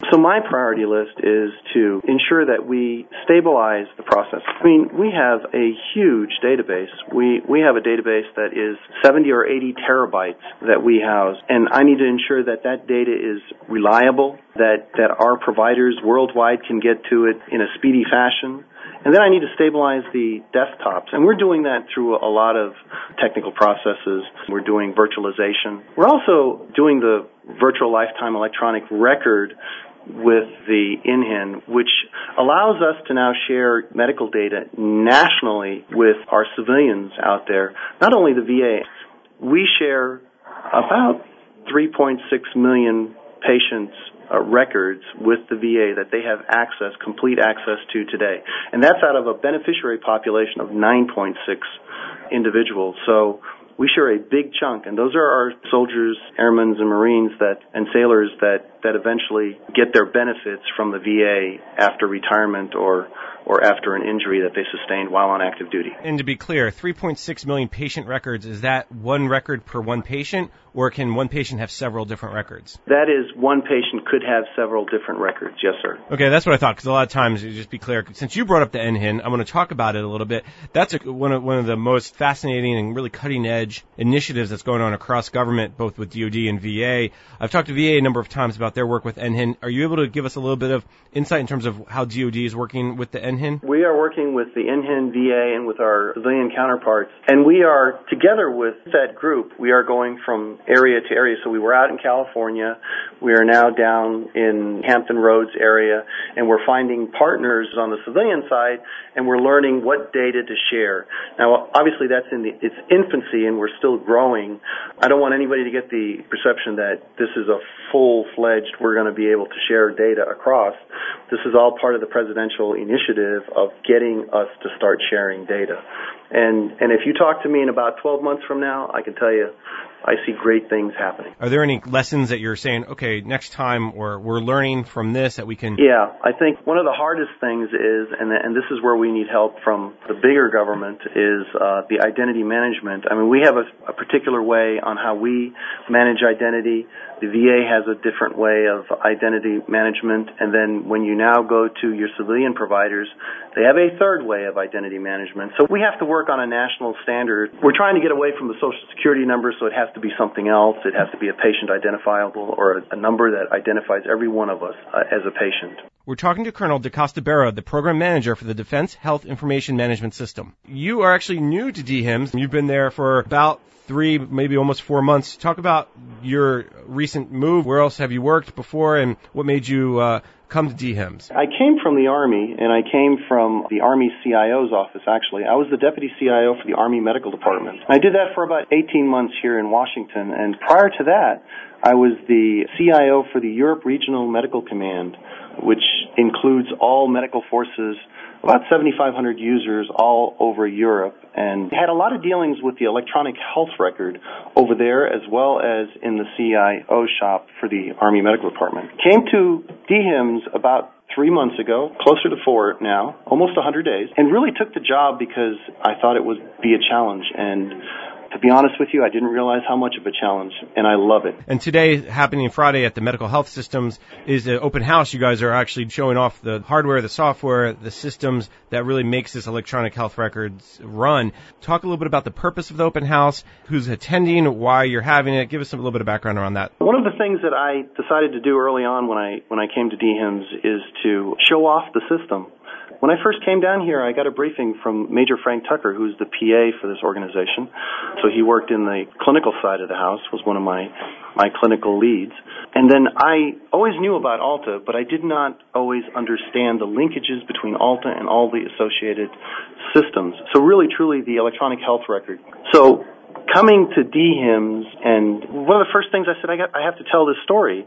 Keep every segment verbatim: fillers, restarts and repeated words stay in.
So my priority list is to ensure that we stabilize the process. I mean, we have a huge database. We we have a database that is seventy or eighty terabytes that we house, and I need to ensure that that data is reliable, that, that our providers worldwide can get to it in a speedy fashion. And then I need to stabilize the desktops. And we're doing that through a lot of technical processes. We're doing virtualization. We're also doing the virtual lifetime electronic record with the I N H N, which allows us to now share medical data nationally with our civilians out there, not only the V A. We share about three point six million patients' uh, records with the V A that they have access, complete access to today. And that's out of a beneficiary population of nine point six individuals. So we share a big chunk, and those are our soldiers, airmen, and Marines that and sailors that, that eventually get their benefits from the V A after retirement or or after an injury that they sustained while on active duty. And to be clear, three point six million patient records, is that one record per one patient, or can one patient have several different records? That is, one patient could have several different records, yes, sir. Okay, that's what I thought, because a lot of times, just be clear, since you brought up the I N H N, I'm going to talk about it a little bit. That's a, one, of, one of the most fascinating and really cutting-edge initiatives that's going on across government, both with D O D and V A. I've talked to V A a number of times about their work with I N H N. Are you able to give us a little bit of insight in terms of how D O D is working with the I N H N? We are working with the I N H N, V A, and with our civilian counterparts, and we are, together with that group, we are going from area to area. So we were out in California, we are now down in Hampton Roads area, and we're finding partners on the civilian side, and we're learning what data to share. Now, obviously, that's in the, its infancy, and we're still growing. I don't want anybody to get the perception that this is a full-fledged, we're going to be able to share data across. This is all part of the presidential initiative of getting us to start sharing data. And and if you talk to me in about twelve months from now, I can tell you I see great things happening. Are there any lessons that you're saying, okay, next time or we're learning from this that we can... Yeah, I think one of the hardest things is, and, and this is where we need help from the bigger government, is uh, the identity management. I mean, we have a, a particular way on how we manage identity. The V A has a different way of identity management. And then when you now go to your civilian providers, they have a third way of identity management. So we have to work on a national standard. We're trying to get away from the Social Security number, so it has to be something else. It has to be a patient identifiable or a, a number that identifies every one of us uh, as a patient. We're talking to Colonel DeCosta Barra, the program manager for the Defense Health Information Management System. You are actually new to D H I M S. You've been there for about three, maybe almost four months. Talk about your recent move. Where else have you worked before, and what made you uh, come to D H I M S? I came from the Army, and I came from the Army C I O's office, actually. I was the Deputy C I O for the Army Medical Department. I did that for about eighteen months here in Washington, and prior to that, I was the C I O for the Europe Regional Medical Command, which includes all medical forces, about seventy-five hundred users all over Europe, and had a lot of dealings with the electronic health record over there as well as in the C I O shop for the Army Medical Department. Came to D H I M S about three months ago, closer to four now, almost one hundred days, and really took the job because I thought it would be a challenge. And to be honest with you, I didn't realize how much of a challenge, and I love it. And today, happening Friday at the Medical Health Systems, is an open house. You guys are actually showing off the hardware, the software, the systems that really makes this electronic health records run. Talk a little bit about the purpose of the open house, who's attending, why you're having it. Give us a little bit of background around that. One of the things that I decided to do early on when I when I came to D H I M S is to show off the system. When I first came down here, I got a briefing from Major Frank Tucker, who's the P A for this organization. So he worked in the clinical side of the house, was one of my, my clinical leads. And then I always knew about ALTA, but I did not always understand the linkages between ALTA and all the associated systems. So really, truly, the electronic health record. So coming to D H I M S, and one of the first things I said, I, got, I have to tell this story.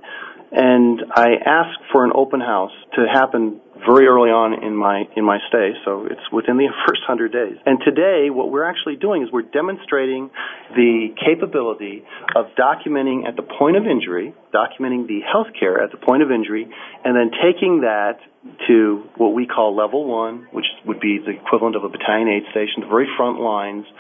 And I asked for an open house to happen very early on in my in my stay, so it's within the first hundred days. And today, what we're actually doing is we're demonstrating the capability of documenting at the point of injury, documenting the health care at the point of injury, and then taking that to what we call level one, which would be the equivalent of a battalion aid station, the very front lines,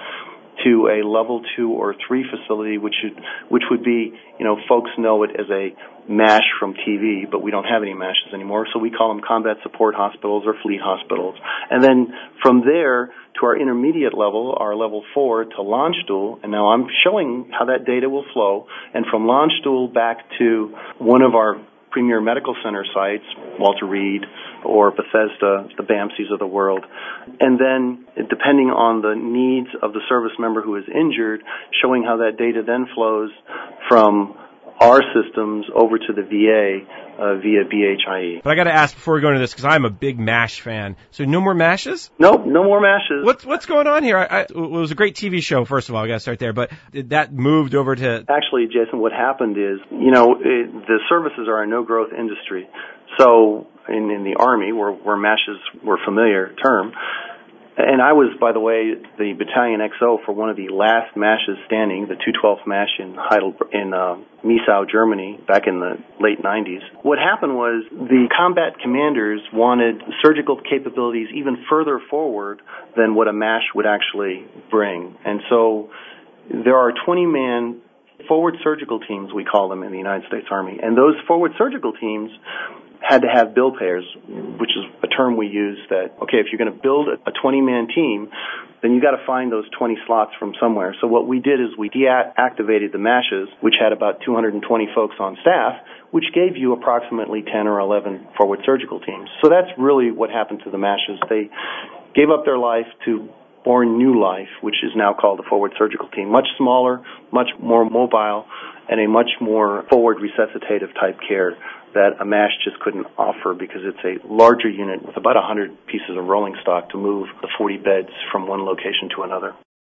to a level two or three facility, which should, which would be, you know, folks know it as a MASH from T V, but we don't have any MASHs anymore, so we call them combat support hospitals or fleet hospitals. And then from there to our intermediate level, our level four to launch stool, and now I'm showing how that data will flow, and from launch stool back to one of our premier medical center sites, Walter Reed or Bethesda, the B A M Cs of the world. And then, depending on the needs of the service member who is injured, showing how that data then flows from our systems over to the V A uh, via B H I E. But I got to ask before we go into this, because I'm a big MASH fan. So no more MASHs? Nope, no more MASHs. What's what's going on here? I, I, it was a great T V show, first of all. I got to start there. But that moved over to... Actually, Jason, what happened is, you know, it, the services are a no-growth industry. So in, in the Army, where, where MASHs were a familiar term, and I was, by the way, the battalion X O for one of the last MASHs standing, the two twelfth MASH in Heidelberg, in uh, Miesau, Germany, back in the late nineties. What happened was the combat commanders wanted surgical capabilities even further forward than what a MASH would actually bring. And so there are twenty-man forward surgical teams, we call them in the United States Army. And those forward surgical teams had to have bill payers, which is a term we use that, okay, if you're going to build a twenty-man team, then you got to find those twenty slots from somewhere. So what we did is we deactivated the MASHs, which had about two hundred twenty folks on staff, which gave you approximately ten or eleven forward surgical teams. So that's really what happened to the MASHs. They gave up their life to born new life, which is now called the forward surgical team. Much smaller, much more mobile, and a much more forward resuscitative type care that a MASH just couldn't offer because it's a larger unit with about one hundred pieces of rolling stock to move the forty beds from one location to another.